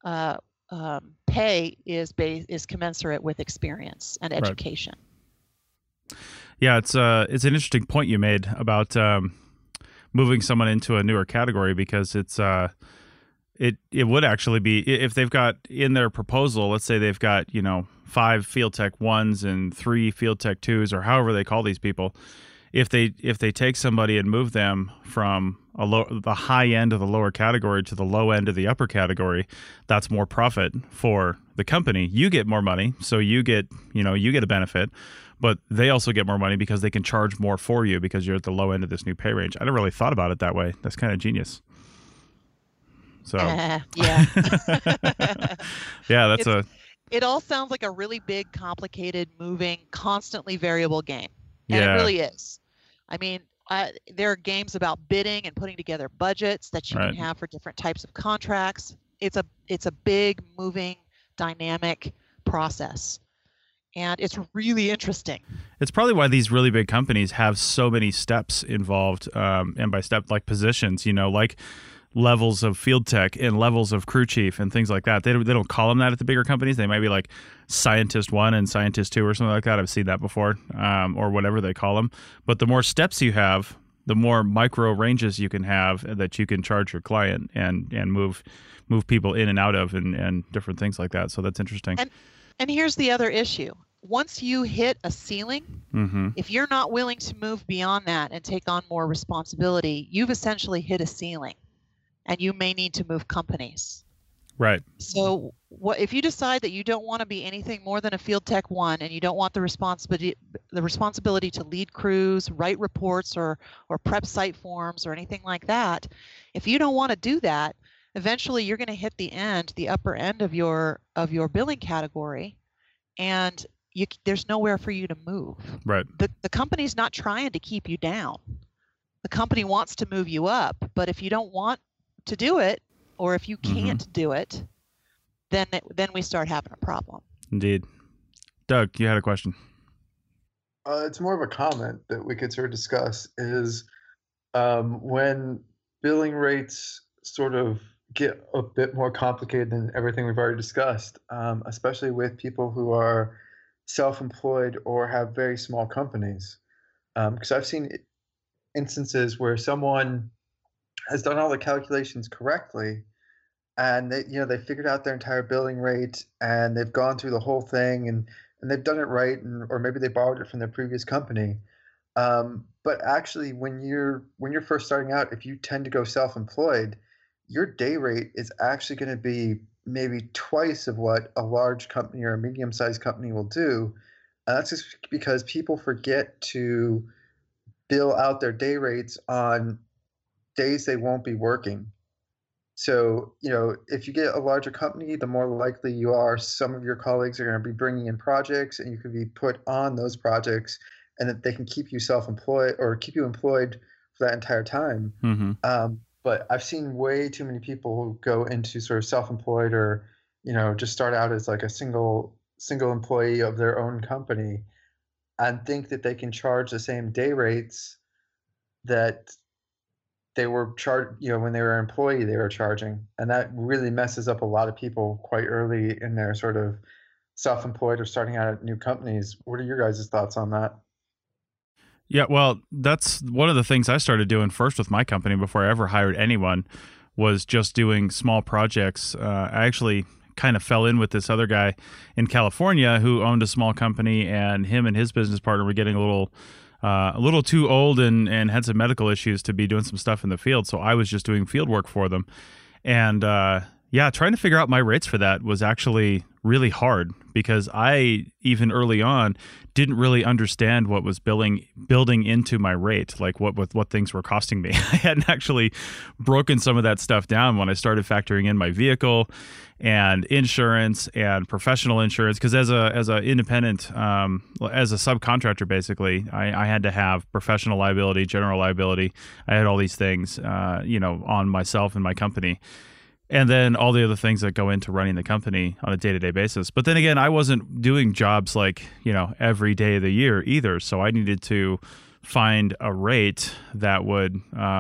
pay is commensurate with experience and education. Right. Yeah, it's an interesting point you made about moving someone into a newer category, because it would actually be, if they've got in their proposal, let's say they've got 5 Field Tech 1s and 3 Field Tech 2s, or however they call these people. If they take somebody and move them from the high end of the lower category to the low end of the upper category, that's more profit for the company. You get more money, so you get a benefit. But they also get more money because they can charge more for you because you're at the low end of this new pay range. I never really thought about it that way. That's kind of genius. So yeah. Yeah, it all sounds like a really big, complicated, moving, constantly variable game. And it really is. I mean, there are games about bidding and putting together budgets that you can have for different types of contracts. It's a big, moving, dynamic process. And it's really interesting. It's probably why these really big companies have so many steps involved, and by step, like positions, like levels of Field Tech and levels of crew chief and things like that. They don't call them that at the bigger companies. They might be like Scientist 1 and Scientist 2 or something like that. I've seen that before, or whatever they call them. But the more steps you have, the more micro ranges you can have that you can charge your client and move people in and out of and different things like that. So that's interesting. And here's the other issue. Once you hit a ceiling, if you're not willing to move beyond that and take on more responsibility, you've essentially hit a ceiling, and you may need to move companies. Right. So if you decide that you don't want to be anything more than a Field Tech 1 and you don't want the responsibility to lead crews, write reports, or prep site forms or anything like that, if you don't want to do that, eventually you're going to hit the upper end of your billing category, and there's nowhere for you to move. Right. The company's not trying to keep you down. The company wants to move you up, but if you don't want to do it, or if you can't do it, then we start having a problem. Indeed. Doug, you had a question. It's more of a comment that we could sort of discuss is when billing rates sort of get a bit more complicated than everything we've already discussed, especially with people who are self-employed or have very small companies. Because I've seen instances where someone has done all the calculations correctly, and they figured out their entire billing rate, and they've gone through the whole thing, and they've done it right, or maybe they borrowed it from their previous company. But actually, when you're first starting out, if you tend to go self-employed, your day rate is actually going to be maybe twice of what a large company or a medium-sized company will do. And that's just because people forget to bill out their day rates on days they won't be working. So, if you get a larger company, the more likely you are some of your colleagues are going to be bringing in projects, and you can be put on those projects, and that they can keep you self-employed or keep you employed for that entire time. but I've seen way too many people who go into sort of self-employed or, just start out as like a single employee of their own company and think that they can charge the same day rates that they were charged, when they were an employee, they were charging. And that really messes up a lot of people quite early in their sort of self-employed or starting out at new companies. What are your guys' thoughts on that? Yeah, well, that's one of the things I started doing first with my company before I ever hired anyone, was just doing small projects. I actually kind of fell in with this other guy in California who owned a small company, and him and his business partner were getting a little too old and had some medical issues to be doing some stuff in the field. So I was just doing field work for them. And trying to figure out my rates for that was actually really hard, because I, even early on, didn't really understand what was building into my rate, like what things were costing me. I hadn't actually broken some of that stuff down when I started factoring in my vehicle and insurance and professional insurance, because as a independent, as a subcontractor, basically, I had to have professional liability, general liability. I had all these things, on myself and my company. And then all the other things that go into running the company on a day-to-day basis. But then again, I wasn't doing jobs like, every day of the year either. So I needed to find a rate that would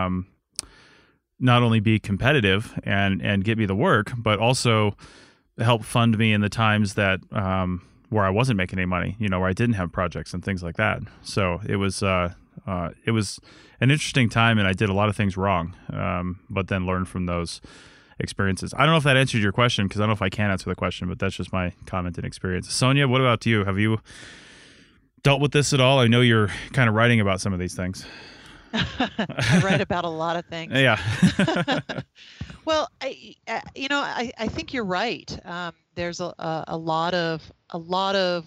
not only be competitive and get me the work, but also help fund me in the times that where I wasn't making any money, where I didn't have projects and things like that. So it was an interesting time, and I did a lot of things wrong, but then learned from those experiences. I don't know if that answered your question, because I don't know if I can answer the question, but that's just my comment and experience. Sonia, what about you? Have you dealt with this at all? I know you're kind of writing about some of these things. I write about a lot of things. Yeah. Well, I think you're right. There's a lot of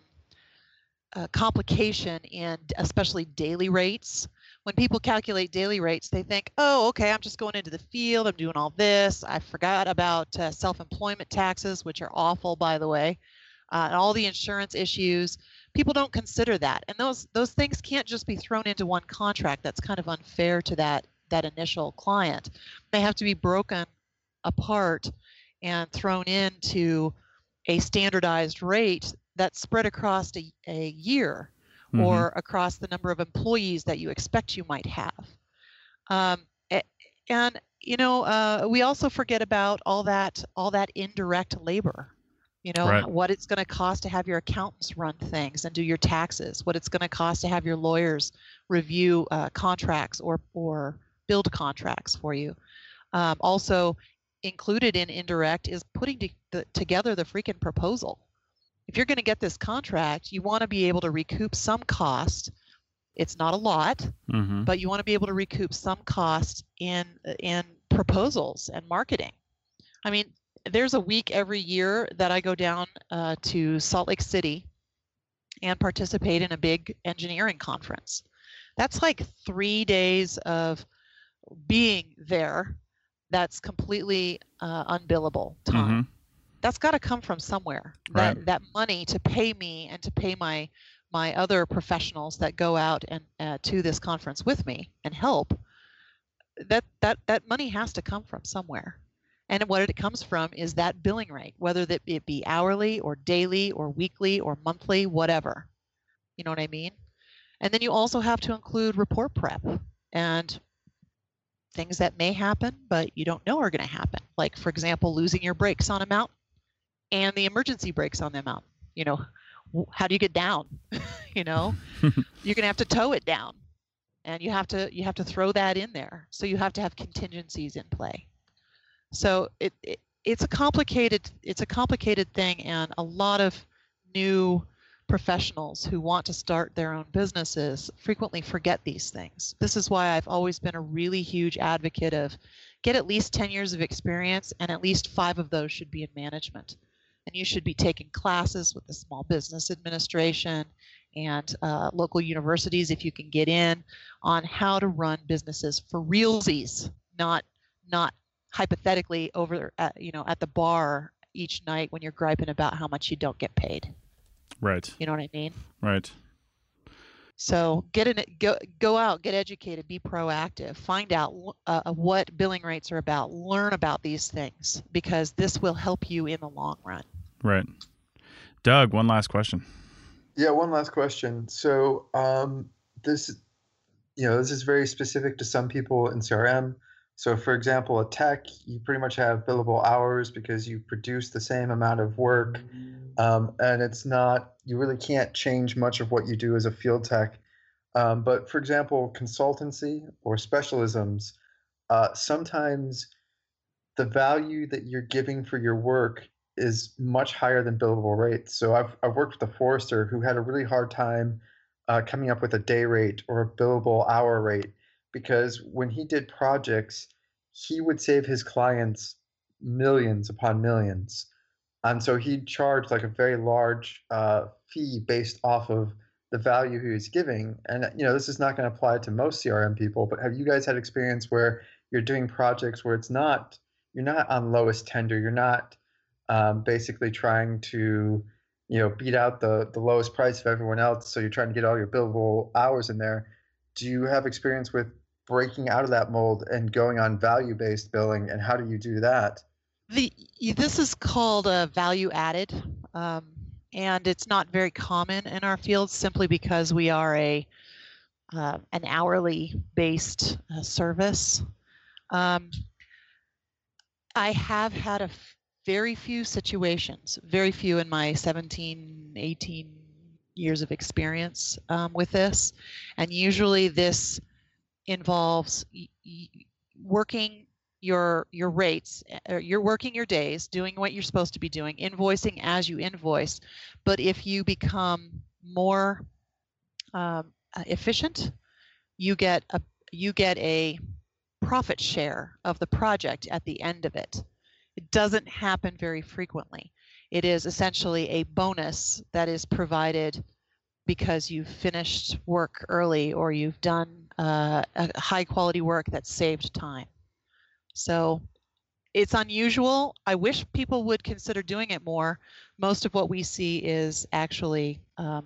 complication in especially daily rates. When people calculate daily rates, they think, oh, okay, I'm just going into the field, I'm doing all this. I forgot about self-employment taxes, which are awful, by the way, and all the insurance issues. People don't consider that. And those things can't just be thrown into one contract. That's kind of unfair to that initial client. They have to be broken apart and thrown into a standardized rate that's spread across a year. Mm-hmm. Or across the number of employees that you expect you might have. We also forget about all that indirect labor, right. What it's going to cost to have your accountants run things and do your taxes, what it's going to cost to have your lawyers review contracts or build contracts for you. Also included in indirect is putting together the freaking proposal. If you're going to get this contract, you want to be able to recoup some cost. It's not a lot, mm-hmm. but you want to be able to recoup some cost in proposals and marketing. I mean, there's a week every year that I go down to Salt Lake City and participate in a big engineering conference. That's like 3 days of being there. That's completely unbillable time. Mm-hmm. That's got to come from somewhere. Right. That money to pay me and to pay my other professionals that go out and to this conference with me and help. That money has to come from somewhere, and what it comes from is that billing rate, whether that it be hourly or daily or weekly or monthly, whatever. You know what I mean? And then you also have to include report prep and things that may happen, but you don't know are going to happen. Like, for example, losing your brakes on a mountain. And the emergency brakes on them out. How do you get down? You're gonna have to tow it down, and you have to throw that in there. So you have to have contingencies in play. So it's a complicated thing, and a lot of new professionals who want to start their own businesses frequently forget these things. This is why I've always been a really huge advocate of get at least 10 years of experience, and at least 5 of those should be in management. And you should be taking classes with the Small Business Administration and local universities, if you can get in, on how to run businesses for realsies, not hypothetically over at the bar each night when you're griping about how much you don't get paid. Right. You know what I mean? Right. So go out, get educated, be proactive, find out what billing rates are about, learn about these things, because this will help you in the long run. Right. Doug, one last question. Yeah, one last question. So this is very specific to some people in CRM. So for example, a tech, you pretty much have billable hours because you produce the same amount of work. And it's not, you really can't change much of what you do as a field tech. But for example, consultancy or specialisms, sometimes the value that you're giving for your work is much higher than billable rates. So I've worked with a Forrester who had a really hard time coming up with a day rate or a billable hour rate, because when he did projects, he would save his clients millions upon millions. And so he'd charge like a very large fee based off of the value he was giving. And this is not going to apply to most CRM people, but have you guys had experience where you're doing projects where you're not on lowest tender, you're not basically trying to beat out the lowest price of everyone else, so you're trying to get all your billable hours in there? Do you have experience with breaking out of that mold and going on value-based billing, and how do you do that? This is called value added, and it's not very common in our field simply because we are an hourly based service. I have had very few situations, very few in my 17, 18 years of experience with this, and usually this involves working your rates, you're working your days, doing what you're supposed to be doing, invoicing as you invoice. But if you become more efficient, you get a profit share of the project at the end of it. It doesn't happen very frequently. It is essentially a bonus that is provided because you've finished work early or you've done a high quality work that saved time. So it's unusual. I wish people would consider doing it more. Most of what we see is actually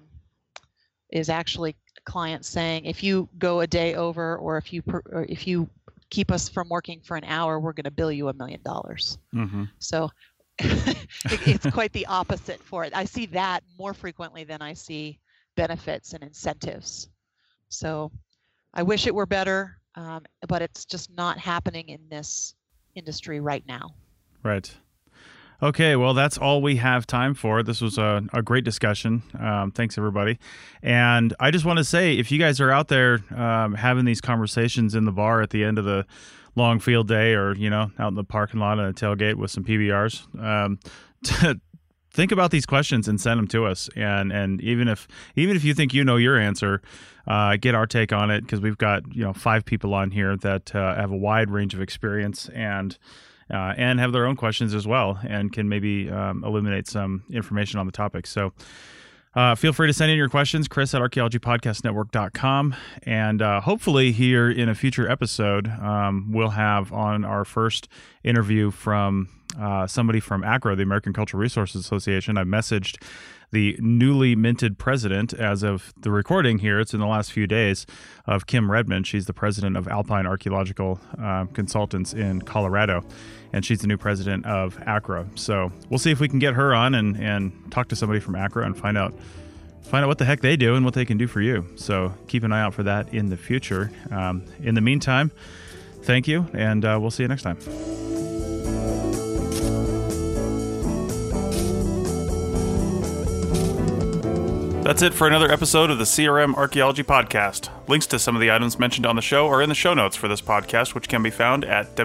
clients saying, if you go a day over, or if you keep us from working for an hour, we're going to bill you $1 million. Mm-hmm. So it's quite the opposite for it. I see that more frequently than I see benefits and incentives. So I wish it were better. But it's just not happening in this industry right now. Right. Okay, well, that's all we have time for. This was a great discussion. Thanks, everybody. And I just want to say, if you guys are out there having these conversations in the bar at the end of the long field day, or, out in the parking lot at a tailgate with some PBRs, think about these questions and send them to us. And even if you think your answer, get our take on it, because we've got 5 people on here that have a wide range of experience and have their own questions as well, and can maybe eliminate some information on the topic. So feel free to send in your questions, Chris at archaeologypodcastnetwork.com. And hopefully here in a future episode, we'll have on our first interview from somebody from ACRA, the American Cultural Resources Association. I messaged the newly minted president as of the recording here. It's in the last few days, of Kim Redmond. She's the president of Alpine Archaeological Consultants in Colorado, and she's the new president of ACRA. So we'll see if we can get her on and talk to somebody from ACRA and find out what the heck they do and what they can do for you. So keep an eye out for that in the future. In the meantime, thank you, and we'll see you next time. That's it for another episode of the CRM Archaeology Podcast. Links to some of the items mentioned on the show are in the show notes for this podcast, which can be found at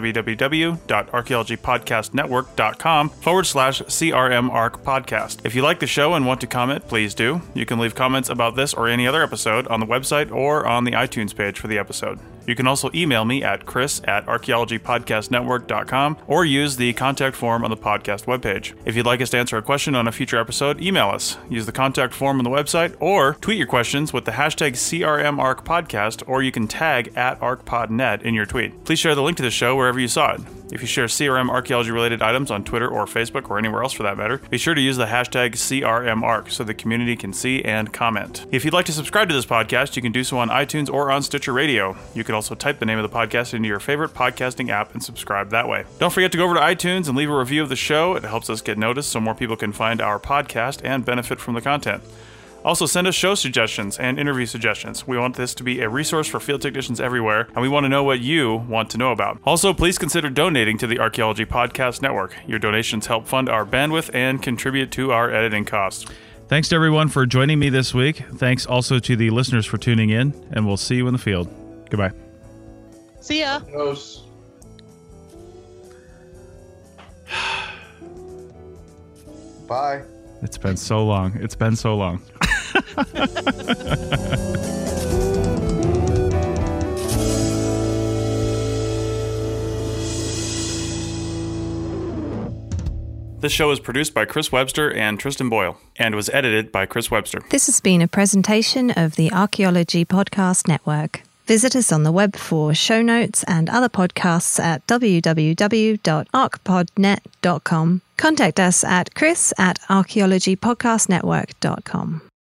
www.archaeologypodcastnetwork.com/CRM Arc Podcast. If you like the show and want to comment, please do. You can leave comments about this or any other episode on the website or on the iTunes page for the episode. You can also email me at chris@archaeologypodcastnetwork.com or use the contact form on the podcast webpage. If you'd like us to answer a question on a future episode, email us. Use the contact form on the website or tweet your questions with the hashtag CRMArcPodcast, or you can tag @ArcPodNet in your tweet. Please share the link to the show wherever you saw it. If you share CRM archaeology-related items on Twitter or Facebook or anywhere else for that matter, be sure to use the hashtag CRMArc so the community can see and comment. If you'd like to subscribe to this podcast, you can do so on iTunes or on Stitcher Radio. You can also type the name of the podcast into your favorite podcasting app and subscribe that way. Don't forget to go over to iTunes and leave a review of the show. It helps us get noticed so more people can find our podcast and benefit from the content. Also, send us show suggestions and interview suggestions. We want this to be a resource for field technicians everywhere, and we want to know what you want to know about. Also, please consider donating to the Archaeology Podcast Network. Your donations help fund our bandwidth and contribute to our editing costs. Thanks to everyone for joining me this week. Thanks also to the listeners for tuning in, and we'll see you in the field. Goodbye. See ya. Adios. Bye. It's been so long. It's been so long. This show is produced by Chris Webster and Tristan Boyle and was edited by Chris Webster. This has been a presentation of the Archaeology Podcast Network. Visit us on the web for show notes and other podcasts at www.archpodnet.com. Contact us at chris@archaeologypodcastnetwork.com.